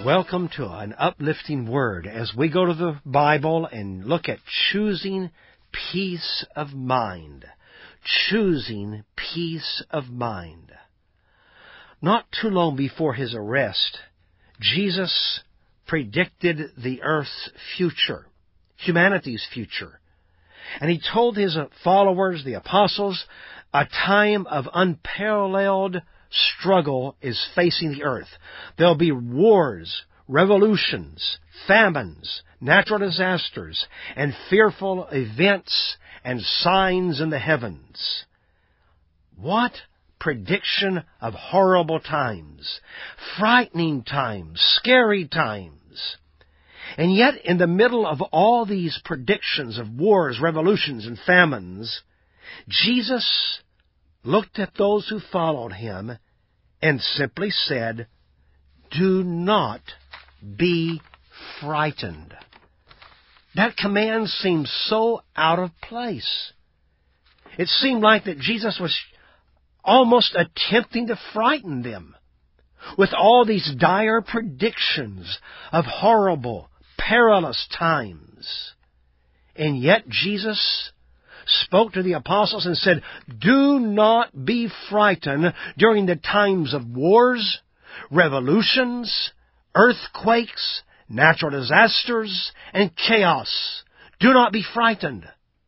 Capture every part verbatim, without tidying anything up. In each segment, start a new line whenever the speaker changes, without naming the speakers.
Welcome to an uplifting word as we go to the Bible and look at choosing peace of mind. Choosing peace of mind. Not too long before His arrest, Jesus predicted the earth's future, humanity's future. And He told His followers, the apostles, a time of unparalleled struggle is facing the earth. There'll be wars, revolutions, famines, natural disasters, and fearful events and signs in the heavens. What prediction of horrible times, frightening times, scary times. And yet, in the middle of all these predictions of wars, revolutions, and famines, Jesus looked at those who followed Him and simply said, "Do not be frightened." That command seemed so out of place. It seemed like that Jesus was almost attempting to frighten them with all these dire predictions of horrible, perilous times. And yet Jesus spoke to the apostles and said, "Do not be frightened during the times of wars, revolutions, earthquakes, natural disasters, and chaos. Do not be frightened."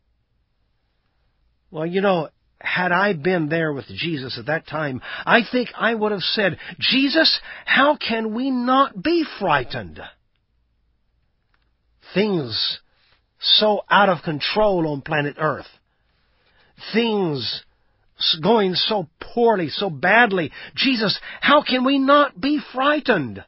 Well, you know, had I been there with Jesus at that time, I think I would have said, "Jesus, how can we not be frightened? Things so out of control on planet Earth. Things going so poorly, so badly. Jesus, how can we not be frightened?"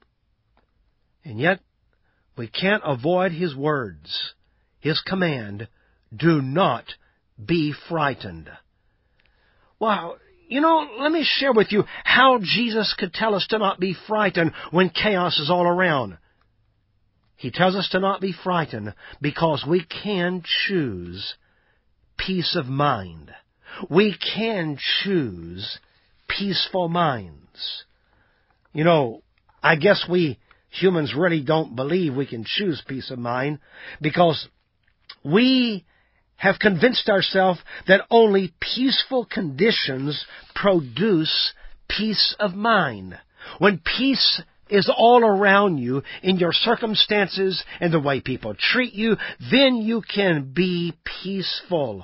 And yet, we can't avoid His words, His command, "Do not be frightened." Well, you know, let me share with you how Jesus could tell us to not be frightened when chaos is all around. He tells us to not be frightened because we can choose peace of mind. We can choose peaceful minds. You know, I guess we humans really don't believe we can choose peace of mind because we have convinced ourselves that only peaceful conditions produce peace of mind. When peace is all around you in your circumstances and the way people treat you, then you can be peaceful.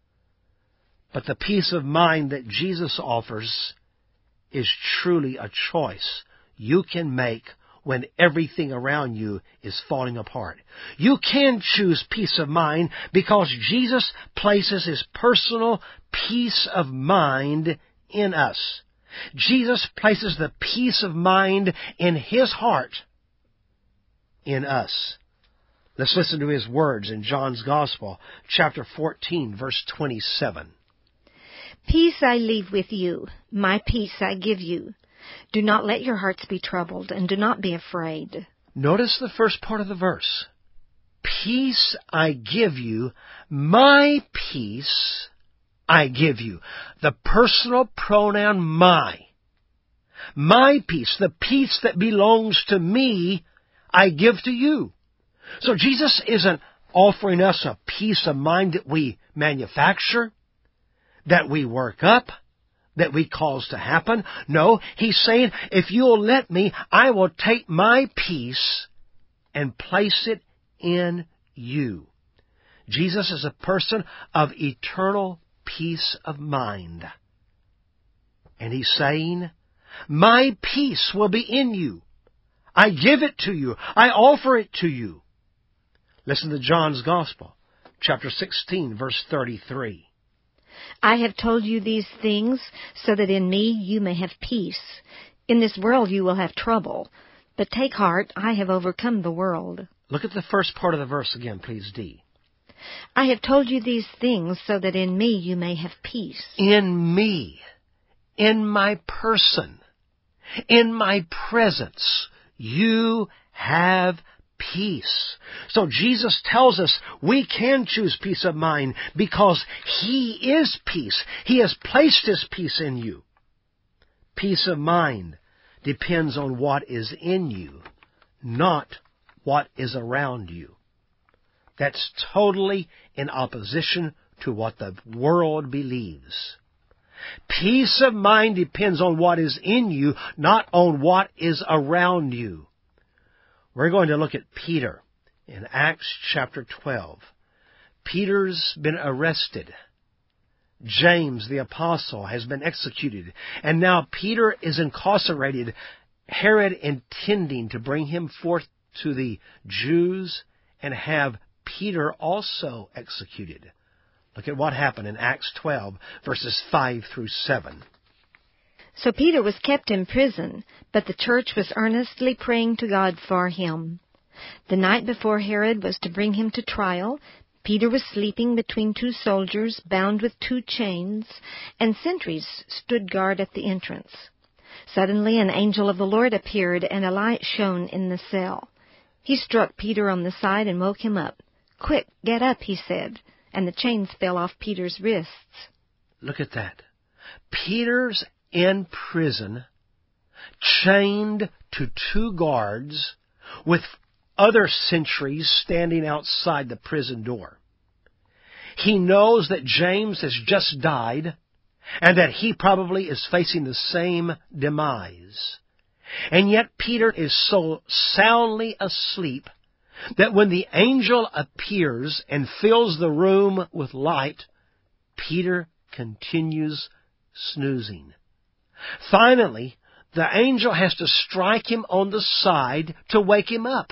But the peace of mind that Jesus offers is truly a choice you can make when everything around you is falling apart. You can choose peace of mind because Jesus places His personal peace of mind in us. Jesus places the peace of mind in His heart in us. Let's listen to His words in John's Gospel, chapter fourteen, verse twenty-seven.
"Peace I leave with you, my peace I give you. Do not let your hearts be troubled, and do not be afraid."
Notice the first part of the verse. Peace I give you, my peace I give you. The personal pronoun my. My peace, the peace that belongs to me, I give to you. So Jesus isn't offering us a peace of mind that we manufacture, that we work up, that we cause to happen. No, He's saying, if you'll let me, I will take my peace and place it in you. Jesus is a person of eternal peace of mind. And He's saying, my peace will be in you. I give it to you. I offer it to you. Listen to John's Gospel, chapter sixteen, verse thirty-three.
"I have told you these things so that in me you may have peace. In this world you will have trouble, but take heart, I have overcome the world."
Look at the first part of the verse again, please, D.
"I have told you these things so that in me you may have peace."
In me, in my person, in my presence, you have peace. So Jesus tells us we can choose peace of mind because He is peace. He has placed His peace in you. Peace of mind depends on what is in you, not what is around you. That's totally in opposition to what the world believes. Peace of mind depends on what is in you, not on what is around you. We're going to look at Peter in Acts chapter twelve. Peter's been arrested. James, the apostle, has been executed. And now Peter is incarcerated, Herod intending to bring him forth to the Jews and have Peter also executed. Look at what happened in Acts twelve, verses five through seven.
So Peter was kept in prison, but the church was earnestly praying to God for him. The night before Herod was to bring him to trial, Peter was sleeping between two soldiers bound with two chains, and sentries stood guard at the entrance. Suddenly an angel of the Lord appeared, and a light shone in the cell. He struck Peter on the side and woke him up. "Quick, get up," he said, and the chains fell off Peter's wrists.
Look at that. Peter's in prison, chained to two guards, with other sentries standing outside the prison door. He knows that James has just died, and that he probably is facing the same demise. And yet Peter is so soundly asleep that when the angel appears and fills the room with light, Peter continues snoozing. Finally, the angel has to strike him on the side to wake him up.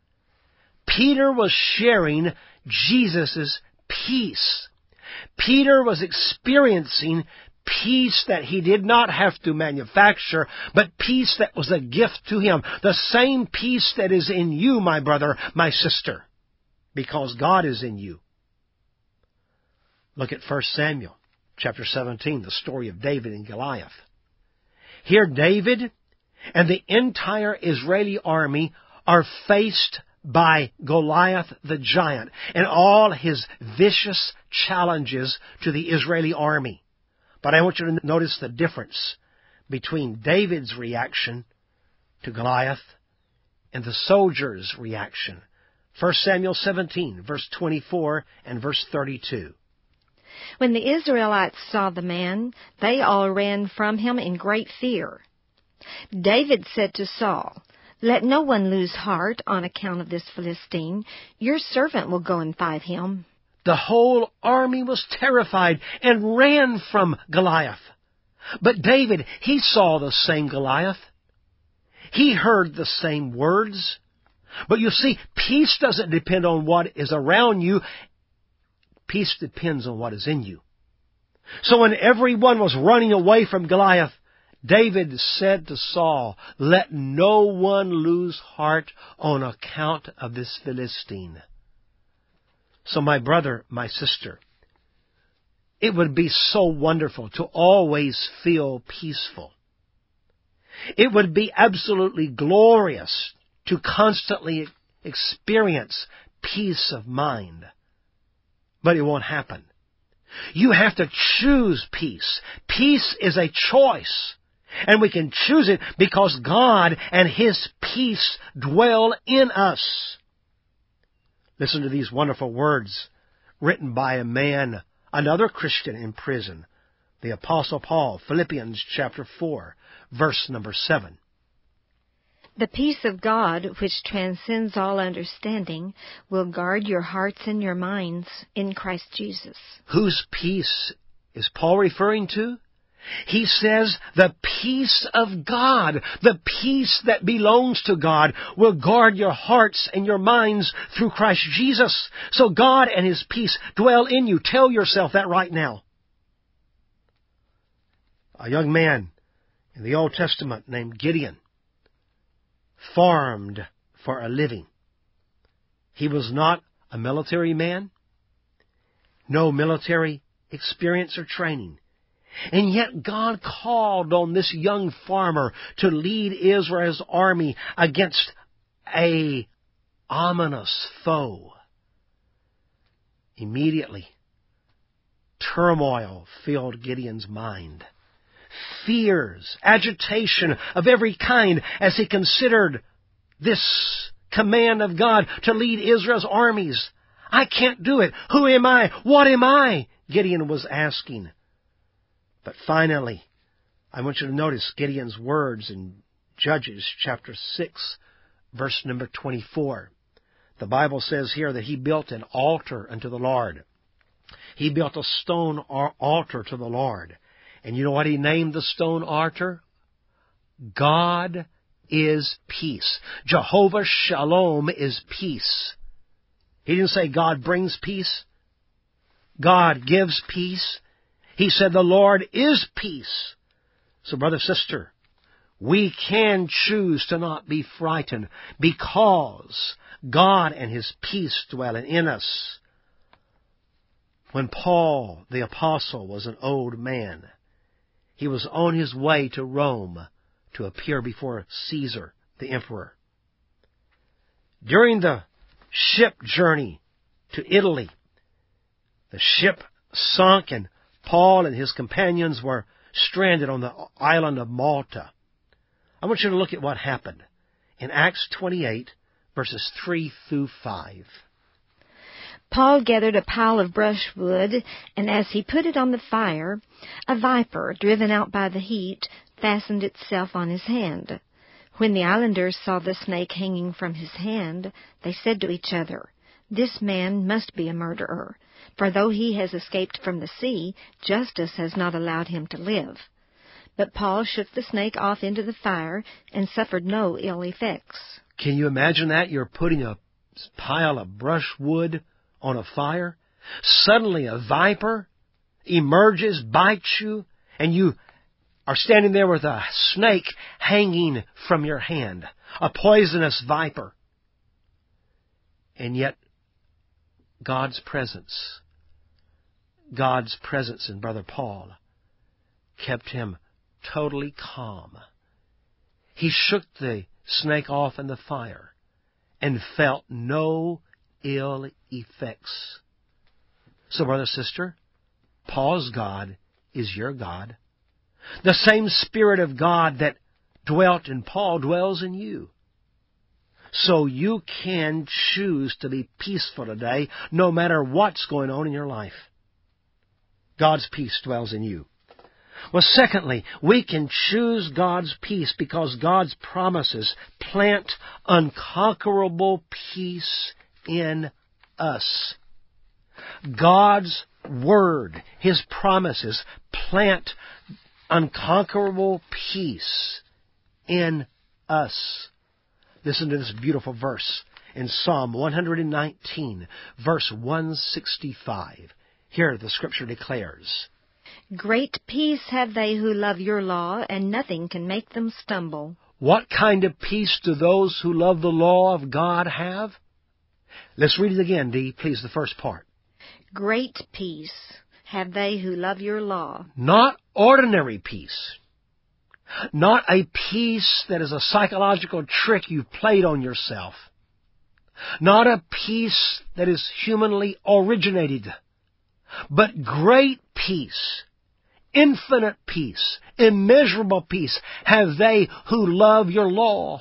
Peter was sharing Jesus' peace. Peter was experiencing peace that he did not have to manufacture, but peace that was a gift to him. The same peace that is in you, my brother, my sister, because God is in you. Look at First Samuel chapter seventeen, the story of David and Goliath. Here David and the entire Israeli army are faced by Goliath the giant and all his vicious challenges to the Israeli army. But I want you to notice the difference between David's reaction to Goliath and the soldiers' reaction. First Samuel seventeen, verse twenty-four and verse thirty-two.
When the Israelites saw the man, they all ran from him in great fear. David said to Saul, "Let no one lose heart on account of this Philistine. Your servant will go and fight him."
The whole army was terrified and ran from Goliath. But David, he saw the same Goliath. He heard the same words. But you see, peace doesn't depend on what is around you. Peace depends on what is in you. So when everyone was running away from Goliath, David said to Saul, "Let no one lose heart on account of this Philistine." So my brother, my sister, it would be so wonderful to always feel peaceful. It would be absolutely glorious to constantly experience peace of mind. But it won't happen. You have to choose peace. Peace is a choice. And we can choose it because God and His peace dwell in us. Listen to these wonderful words written by a man, another Christian in prison, the Apostle Paul, Philippians chapter four, verse number seven.
"The peace of God, which transcends all understanding, will guard your hearts and your minds in Christ Jesus."
Whose peace is Paul referring to? He says the peace of God, the peace that belongs to God, will guard your hearts and your minds through Christ Jesus. So God and His peace dwell in you. Tell yourself that right now. A young man in the Old Testament named Gideon farmed for a living. He was not a military man, no military experience or training. And yet God called on this young farmer to lead Israel's army against a ominous foe. Immediately, turmoil filled Gideon's mind. Fears, agitation of every kind as he considered this command of God to lead Israel's armies. I can't do it. Who am I? What am I? Gideon was asking. But finally, I want you to notice Gideon's words in Judges chapter six, verse number twenty-four. The Bible says here that he built an altar unto the Lord. He built a stone altar to the Lord. And you know what he named the stone altar? God is peace. Jehovah Shalom is peace. He didn't say God brings peace. God gives peace. He said the Lord is peace. So, brother, sister, we can choose to not be frightened because God and His peace dwell in us. When Paul, the apostle, was an old man, he was on his way to Rome to appear before Caesar, the emperor. During the ship journey to Italy, the ship sunk and Paul and his companions were stranded on the island of Malta. I want you to look at what happened in Acts twenty-eight, verses three through five.
Paul gathered a pile of brushwood, and as he put it on the fire, a viper, driven out by the heat, fastened itself on his hand. When the islanders saw the snake hanging from his hand, they said to each other, "This man must be a murderer, for though he has escaped from the sea, justice has not allowed him to live." But Paul shook the snake off into the fire and suffered no ill effects.
Can you imagine that? You're putting a pile of brushwood on a fire. Suddenly a viper emerges, bites you, and you are standing there with a snake hanging from your hand, a poisonous viper. And yet, God's presence, God's presence in Brother Paul kept him totally calm. He shook the snake off in the fire and felt no ill effects. So, brother, sister, Paul's God is your God. The same Spirit of God that dwelt in Paul dwells in you. So you can choose to be peaceful today, no matter what's going on in your life. God's peace dwells in you. Well, secondly, we can choose God's peace because God's promises plant unconquerable peace in us. God's Word, His promises, plant unconquerable peace in us. Listen to this beautiful verse in Psalm one nineteen, verse one sixty-five. Here the Scripture declares,
"Great peace have they who love your law, and nothing can make them stumble."
What kind of peace do those who love the law of God have? Let's read it again, Dee, please, the first part.
Great peace have they who love your law.
Not ordinary peace. Not a peace that is a psychological trick you've played on yourself. Not a peace that is humanly originated. But great peace, infinite peace, immeasurable peace have they who love your law.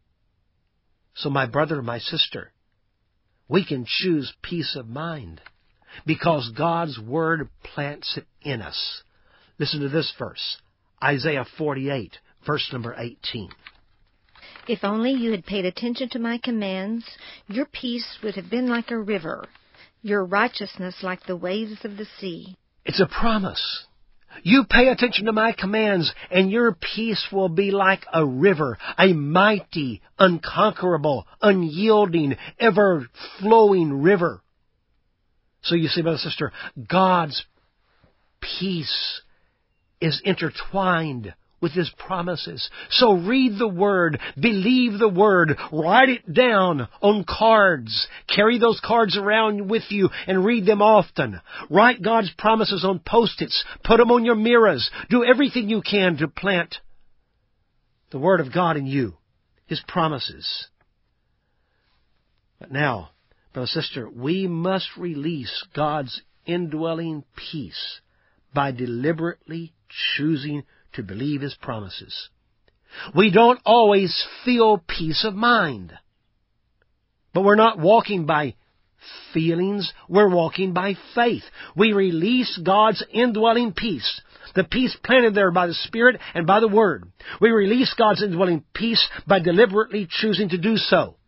So my brother, my sister, we can choose peace of mind because God's Word plants it in us. Listen to this verse, Isaiah forty-eight, verse number eighteen.
If only you had paid attention to my commands, your peace would have been like a river, your righteousness like the waves of the sea.
It's a promise. You pay attention to my commands, and your peace will be like a river, a mighty, unconquerable, unyielding, ever-flowing river. So you see, brother, sister, God's peace is intertwined with His promises. So read the Word, believe the Word, write it down on cards, carry those cards around with you and read them often. Write God's promises on Post-its, put them on your mirrors. Do everything you can to plant the Word of God in you, His promises. But now, brother, sister, we must release God's indwelling peace by deliberately choosing to believe His promises. We don't always feel peace of mind. But we're not walking by feelings. We're walking by faith. We release God's indwelling peace, the peace planted there by the Spirit and by the Word. We release God's indwelling peace by deliberately choosing to do so.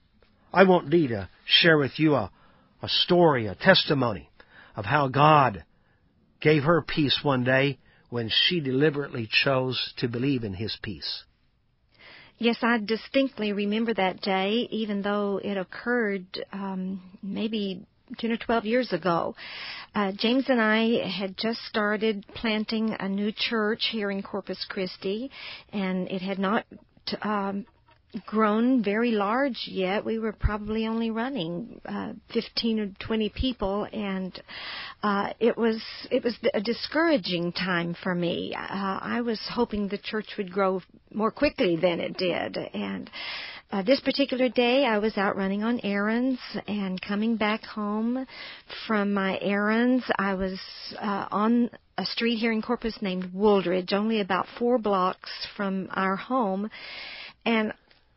I want Dee to share with you a, a story, a testimony of how God gave her peace one day when she deliberately chose to believe in His peace.
Yes, I distinctly remember that day, even though it occurred um, maybe ten or twelve years ago. Uh, James and I had just started planting a new church here in Corpus Christi, and it had not um, grown very large yet. We were probably only running uh, fifteen or twenty people, and uh, it was it was a discouraging time for me. Uh, I was hoping the church would grow more quickly than it did, and Uh, this particular day, I was out running on errands, and coming back home from my errands, I was uh, on a street here in Corpus named Wooldridge, only about four blocks from our home, and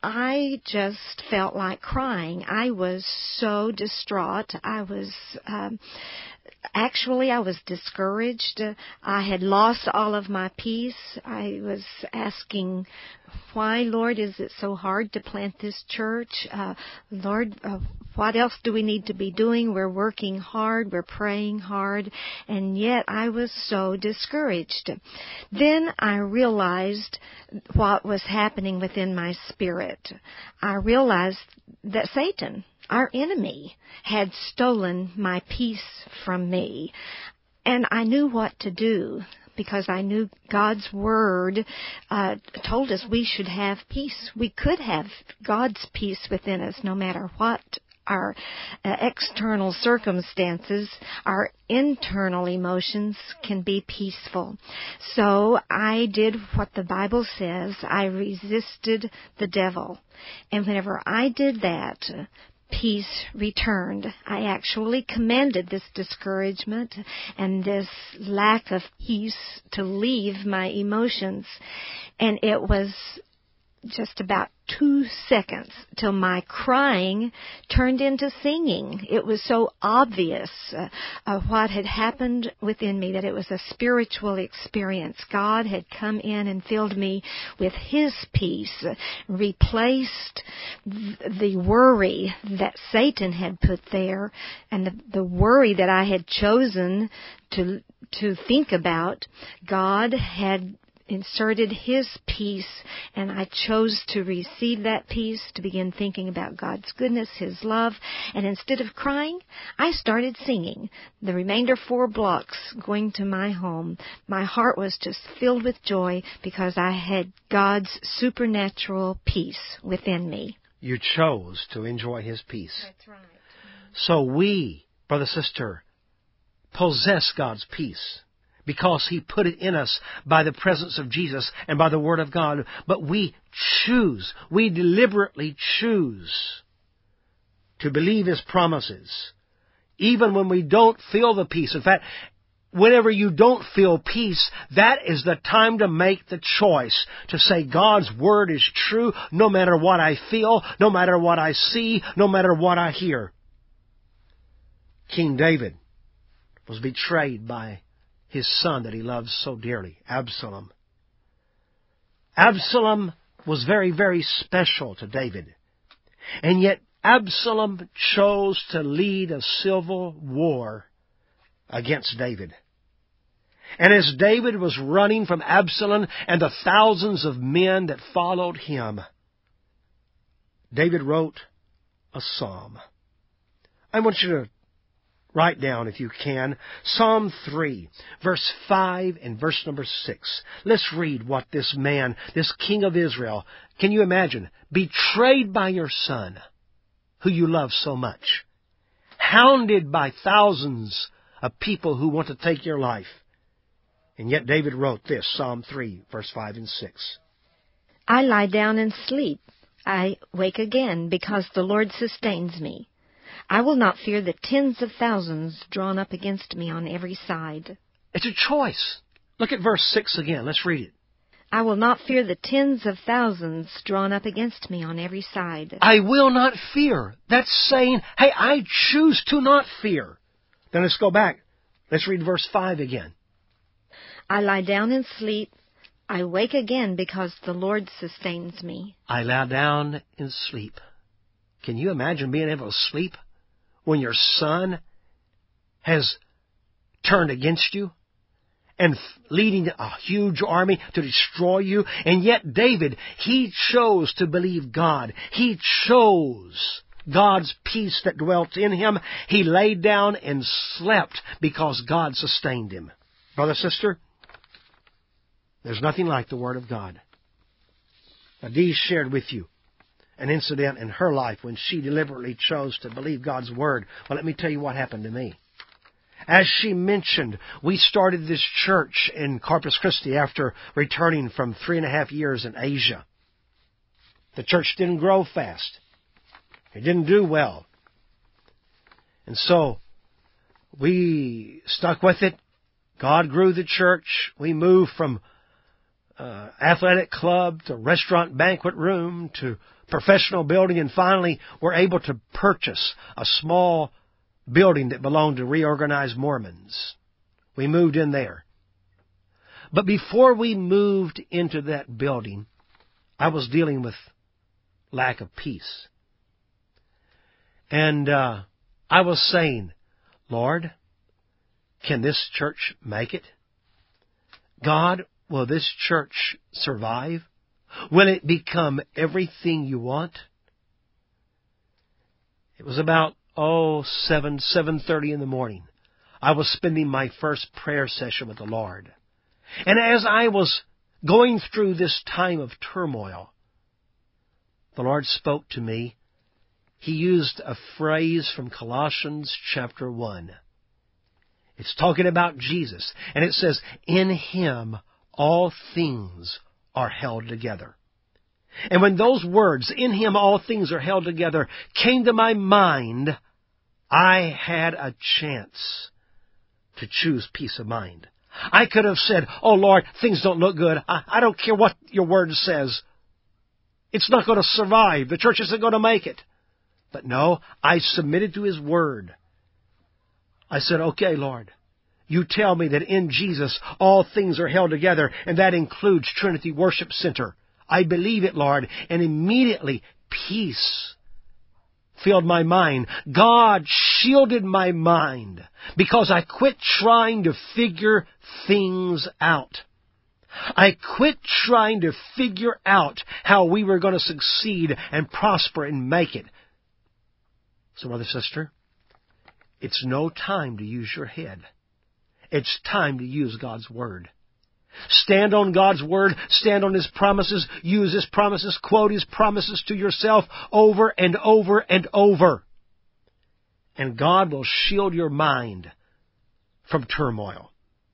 I just felt like crying. I was so distraught. I was... Um, Actually, I was discouraged. Uh, I had lost all of my peace. I was asking, why, Lord, is it so hard to plant this church? Uh, Lord, uh, what else do we need to be doing? We're working hard. We're praying hard. And yet I was so discouraged. Then I realized what was happening within my spirit. I realized that Satan, our enemy, had stolen my peace from me. And I knew what to do, because I knew God's Word uh, told us we should have peace. We could have God's peace within us no matter what our uh, external circumstances. Our internal emotions can be peaceful. So I did what the Bible says. I resisted the devil. And whenever I did that, peace returned. I actually commanded this discouragement and this lack of peace to leave my emotions. And it was just about two seconds till my crying turned into singing. It was so obvious uh, uh, what had happened within me, that it was a spiritual experience. God had come in and filled me with His peace, uh, replaced th- the worry that Satan had put there, and the, the worry that I had chosen to to think about. God had inserted His peace, and I chose to receive that peace, to begin thinking about God's goodness, His love, and instead of crying, I started singing. The remainder four blocks going to my home, my heart was just filled with joy because I had God's supernatural peace within me.
You chose to enjoy His peace.
That's right.
So we, brother, sister, possess God's peace, because He put it in us by the presence of Jesus and by the Word of God. But we choose, we deliberately choose to believe His promises, even when we don't feel the peace. In fact, whenever you don't feel peace, that is the time to make the choice to say God's Word is true no matter what I feel, no matter what I see, no matter what I hear. King David was betrayed by his son that he loved so dearly, Absalom. Absalom was very, very special to David. And yet Absalom chose to lead a civil war against David. And as David was running from Absalom and the thousands of men that followed him, David wrote a psalm. I want you to write down, if you can, Psalm three, verse five and verse number six. Let's read what this man, this king of Israel, can you imagine? Betrayed by your son, who you love so much. Hounded by thousands of people who want to take your life. And yet David wrote this, Psalm three, verse five and six.
I lie down and sleep. I wake again because the Lord sustains me. I will not fear the tens of thousands drawn up against me on every side.
It's a choice. Look at verse six again. Let's read it.
I will not fear the tens of thousands drawn up against me on every side.
I will not fear. That's saying, hey, I choose to not fear. Then let's go back. Let's read verse five again.
I lie down and sleep. I wake again because the Lord sustains me.
I lie down and sleep. Can you imagine being able to sleep when your son has turned against you and leading a huge army to destroy you? And yet David, he chose to believe God. He chose God's peace that dwelt in him. He laid down and slept because God sustained him. Brother, sister, there's nothing like the Word of God. Now, Dee shared with you an incident in her life when she deliberately chose to believe God's Word. Well, let me tell you what happened to me. As she mentioned, we started this church in Corpus Christi after returning from three and a half years in Asia. The church didn't grow fast. It didn't do well. And so we stuck with it. God grew the church. We moved from uh, athletic club to restaurant banquet room to professional building, and finally we're able to purchase a small building that belonged to Reorganized Mormons. We moved in there. But before we moved into that building, I was dealing with lack of peace. And uh, I was saying, Lord, can this church make it? God, will this church survive? Will it become everything you want? It was about, oh, seven, seven thirty in the morning. I was spending my first prayer session with the Lord. And as I was going through this time of turmoil, the Lord spoke to me. He used a phrase from Colossians chapter one. It's talking about Jesus. And it says, in Him all things are held together. And when those words, in Him all things are held together, came to my mind, I had a chance to choose peace of mind. I could have said, oh Lord, things don't look good. I, I don't care what your word says. It's not going to survive. The church isn't going to make it. But no, I submitted to His word. I said, okay, Lord, you tell me that in Jesus all things are held together, and that includes Trinity Worship Center. I believe it, Lord, and immediately peace filled my mind. God shielded my mind because I quit trying to figure things out. I quit trying to figure out how we were going to succeed and prosper and make it. So, brother, sister, it's no time to use your head. It's time to use God's Word. Stand on God's Word. Stand on His promises. Use His promises. Quote His promises to yourself over and over and over. And God will shield your mind from turmoil.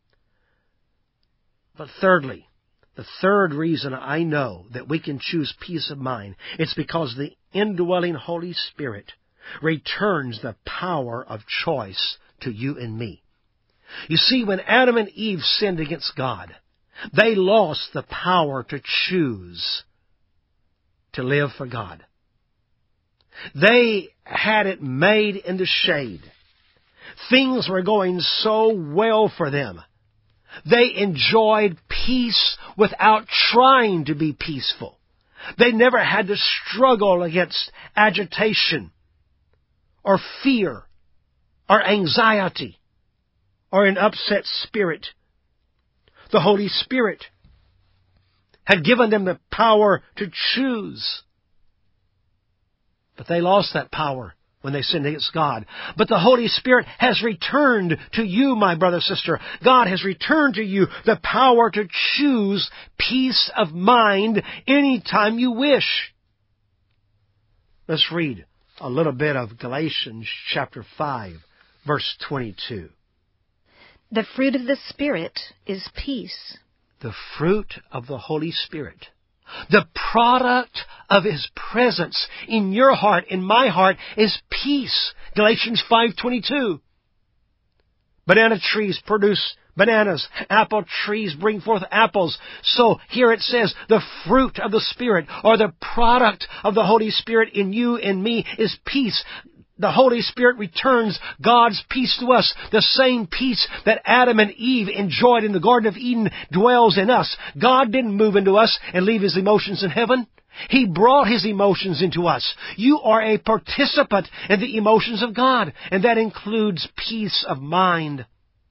But thirdly, the third reason I know that we can choose peace of mind, it's because the indwelling Holy Spirit returns the power of choice to you and me. You see, when Adam and Eve sinned against God, they lost the power to choose to live for God. They had it made in the shade. Things were going so well for them. They enjoyed peace without trying to be peaceful. They never had to struggle against agitation or fear or anxiety or an upset spirit. The Holy Spirit had given them the power to choose. But they lost that power when they sinned against God. But the Holy Spirit has returned to you, my brother, sister. God has returned to you the power to choose peace of mind anytime you wish. Let's read a little bit of Galatians chapter five, verse twenty-two.
The fruit of the Spirit is peace.
The fruit of the Holy Spirit. The product of His presence in your heart, in my heart, is peace. Galatians five twenty-two. Banana trees produce Bananas, apple trees bring forth apples. So here it says the fruit of the Spirit, or the product of the Holy Spirit in you and me, is peace. The Holy Spirit returns God's peace to us. The same peace that Adam and Eve enjoyed in the Garden of Eden dwells in us. God didn't move into us and leave His emotions in heaven. He brought His emotions into us. You are a participant in the emotions of God, and that includes peace of mind.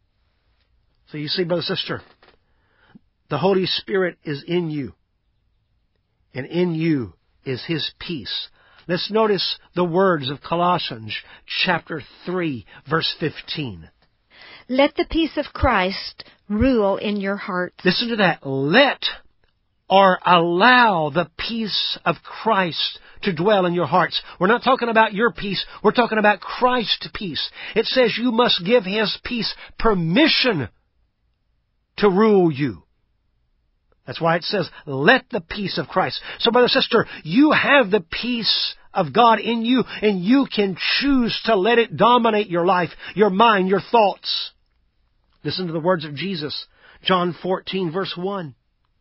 So you see, brother, sister, the Holy Spirit is in you, and in you is His peace. Let's notice the words of Colossians chapter three, verse fifteen.
Let the peace of Christ rule in your hearts.
Listen to that. Let or allow the peace of Christ to dwell in your hearts. We're not talking about your peace. We're talking about Christ's peace. It says you must give His peace permission to rule you. That's why it says, let the peace of Christ. So, brother, sister, you have the peace of God in you, and you can choose to let it dominate your life, your mind, your thoughts. Listen to the words of Jesus, John fourteen, verse one.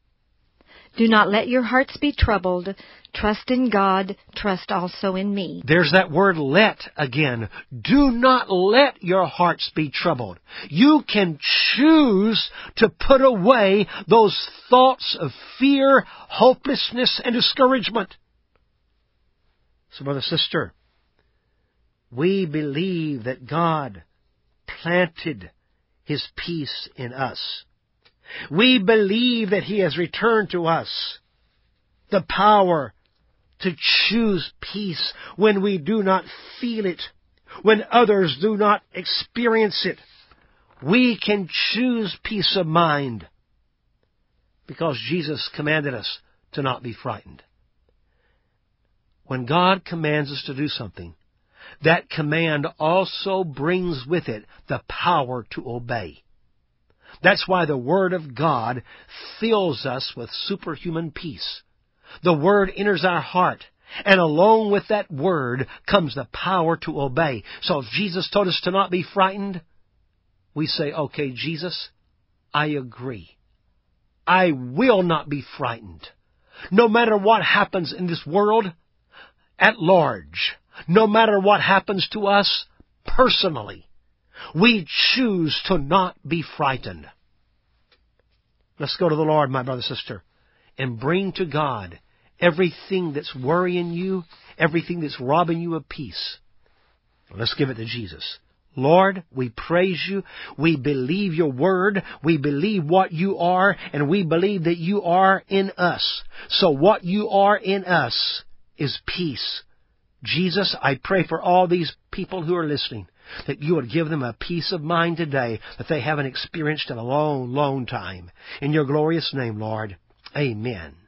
Do not let your hearts be troubled. Trust in God. Trust also in me.
There's that word let again. Do not let your hearts be troubled. You can choose to put away those thoughts of fear, hopelessness, and discouragement. So, brother, sister, we believe that God planted His peace in us. We believe that He has returned to us the power to choose peace when we do not feel it, when others do not experience it. We can choose peace of mind because Jesus commanded us to not be frightened. When God commands us to do something, that command also brings with it the power to obey. That's why the Word of God fills us with superhuman peace. The Word enters our heart, and along with that Word comes the power to obey. So if Jesus told us to not be frightened, we say, okay, Jesus, I agree. I will not be frightened. No matter what happens in this world at large, no matter what happens to us personally, we choose to not be frightened. Let's go to the Lord, my brother, sister, and bring to God everything that's worrying you, everything that's robbing you of peace. Let's give it to Jesus. Lord, we praise You. We believe Your Word. We believe what You are, and we believe that You are in us. So what You are in us is peace. Jesus, I pray for all these people who are listening, that You would give them a peace of mind today that they haven't experienced in a long, long time. In Your glorious name, Lord. Amen.